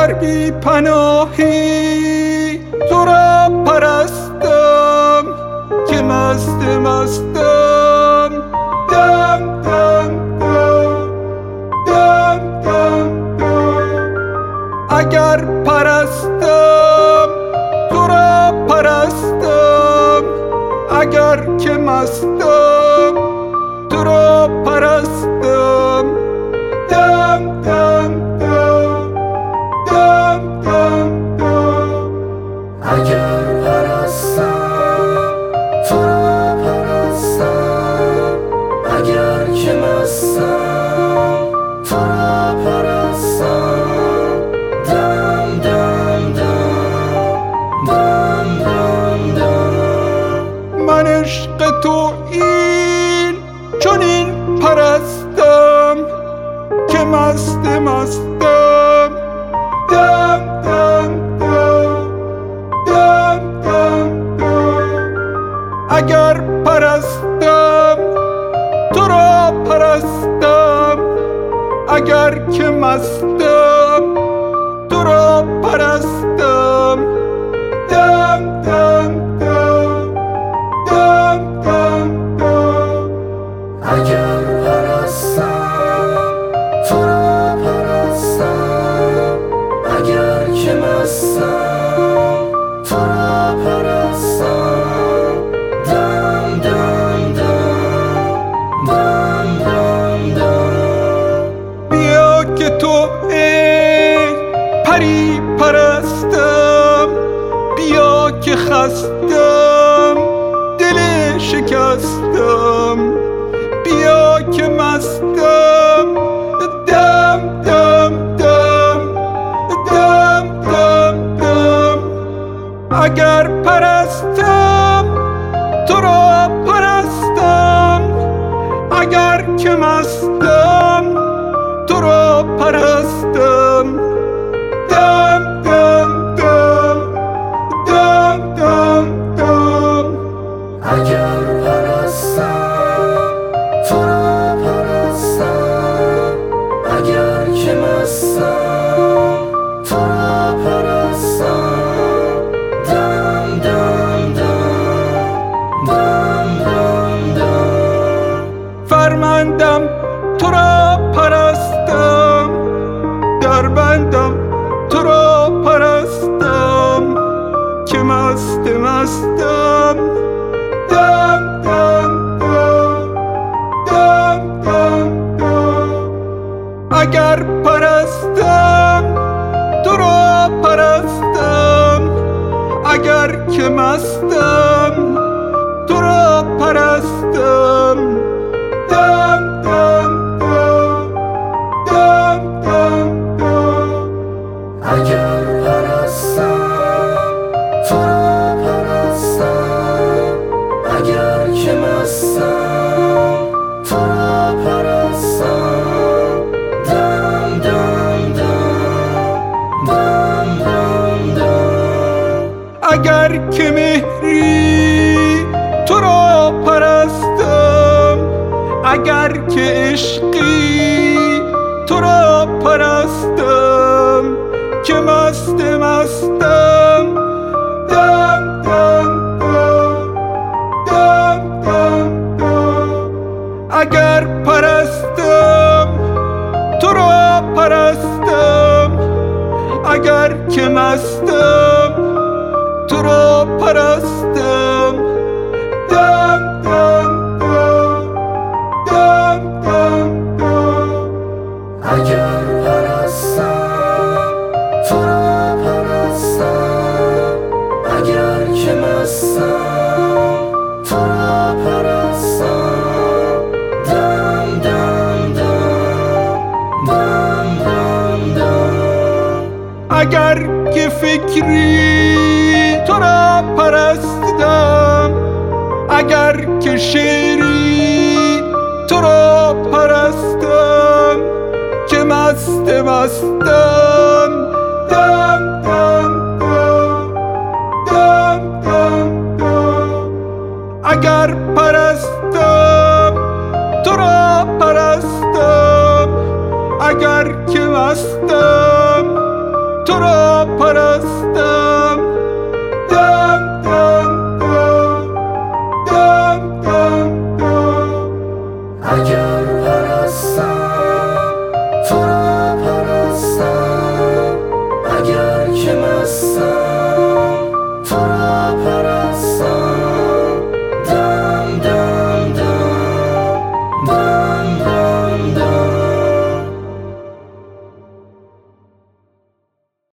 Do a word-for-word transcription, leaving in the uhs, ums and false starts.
اگر بی پناهی تو را پرستم که مست مستم، دم دم دم دم دم دم. اگر پرستم تو را پرستم، اگر که مستم تو را پرستم، دم دم دم دم دم دم. اگر پرستم تو را پرستم، اگر که مستم تو را پرستم، دم دم دم دم دم دم. من عشق تو این چنین پرستم که مست مستم، دم دم دم دم دم دم. اگر پرستم تو را پرستم، اگر که مستم تو را پرستم، دم دم دم دم دم دم. اگر پرستم تو را پرستم، اگر که مستم تو را پرستم، دم دم دم دم دم دم. بیا که تو ای پری پرستم، بیا که خستم دل شکستم، بیا که مستم، دم دم دم دم دم دم. اگر پرستم تو را پرستم، اگر که مستم تو را پرستم، دم دم دم دم دم دم. اگر پرستم تو را پرستم، اگر که مستم تو را پرستم، دم دم دم دم دم دم. فرمندم تو را پرستم، دربندم تو را پرستم که مست مستم، دم دم دم دم دم دم. اگر پرستم تو را پرستم، اگر که مستم تو را پرستم، دم دم دم دم دم دم. اگر پرستم تو را پرستم، اگر که مستم تو را پرستم، دم دم دم دم دم دم. اگر که مهری تو را پرستم، اگر که عشقی تو را پرستم که مست مستم، دم دم دم دم دم دم. اگر پرستم تو را پرستم، اگر که مستم تو را پرستم، دم دم دم دم دم دم. اگر پرستم تو را پرستم، اگر که مستم تو را پرستم، دم دم دم دم دم دم. اگر که فکری تو را پرستم، اگر که شعری تو را پرستم که مست مستم، دم دم دم دم دم دم. اگر پرستم تو را پرستم، اگر که مستم تو پرستم دم دم دم دم دم دم. اگر پرستم تو را پرستم، اگر که مستم تو را پرستم.